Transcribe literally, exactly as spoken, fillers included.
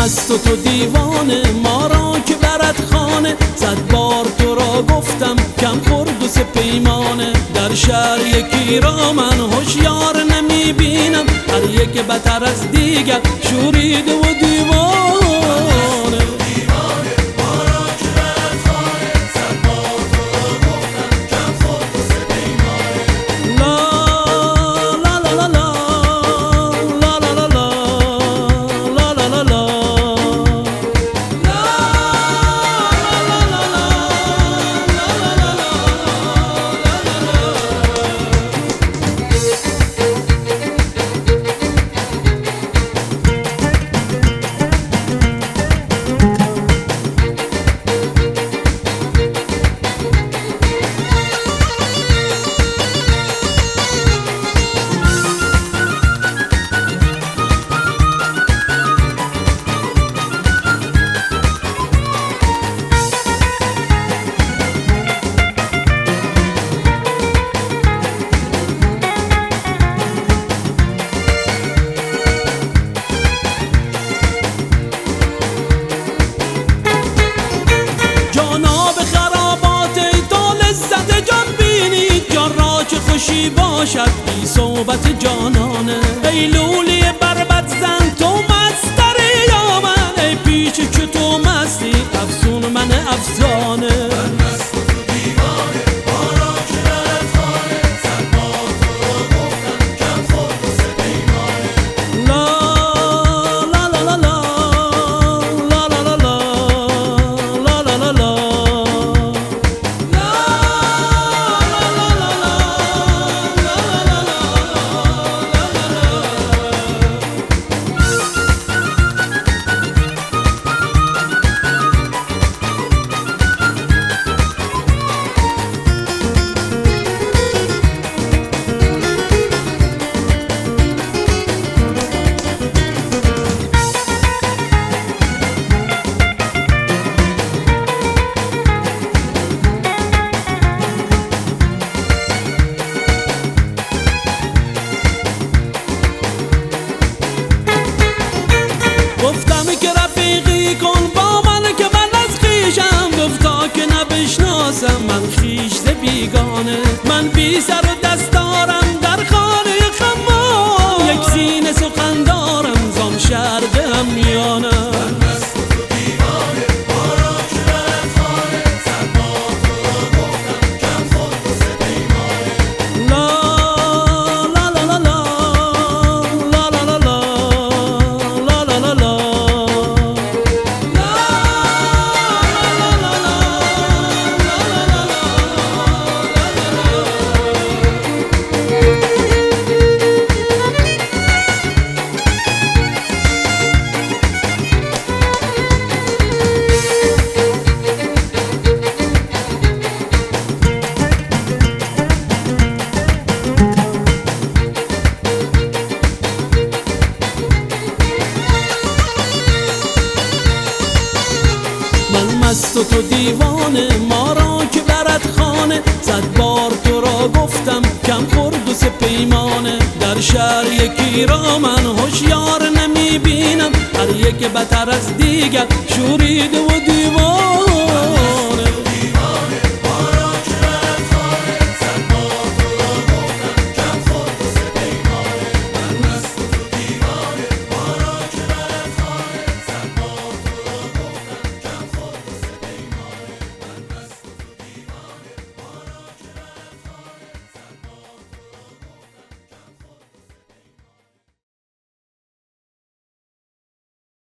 مست و تو دیوانه، ما را که برد خانه. صد بار تو را گفتم کم خورد و سه پیمانه. در شهر یکی را من هوشیار نمی بینم، هر یک بتر از دیگر شوریده و دیوانه. خوشی باشد بی صحبت جانانه. ای لولی بربط زن تو مستری یا من، ای پیچ چو تو مستی افسون من افسانه. من مست و تو دیوانه، ما را که برد خانه. صد بار تو را گفتم کم خورد و سه پیمانه. لا لا لا لا لا لا لا لا لا لا لا لا. گفتم که رفیقی کن با من که من از خویشم، گفتا که نبشناسم من خویش ز بیگانه. من بی سر و دست دارم در خانه خمار، یک سینه سخن دارم زان شهر به همیانه. مست و تو دیوانه، ما را که برد خانه. صد بار تو را گفتم کم خورد و سه پیمانه. در شهر یکی را من هوشیار نمی بینم، هر یک بتر از دیگر شوریده و دیوانه.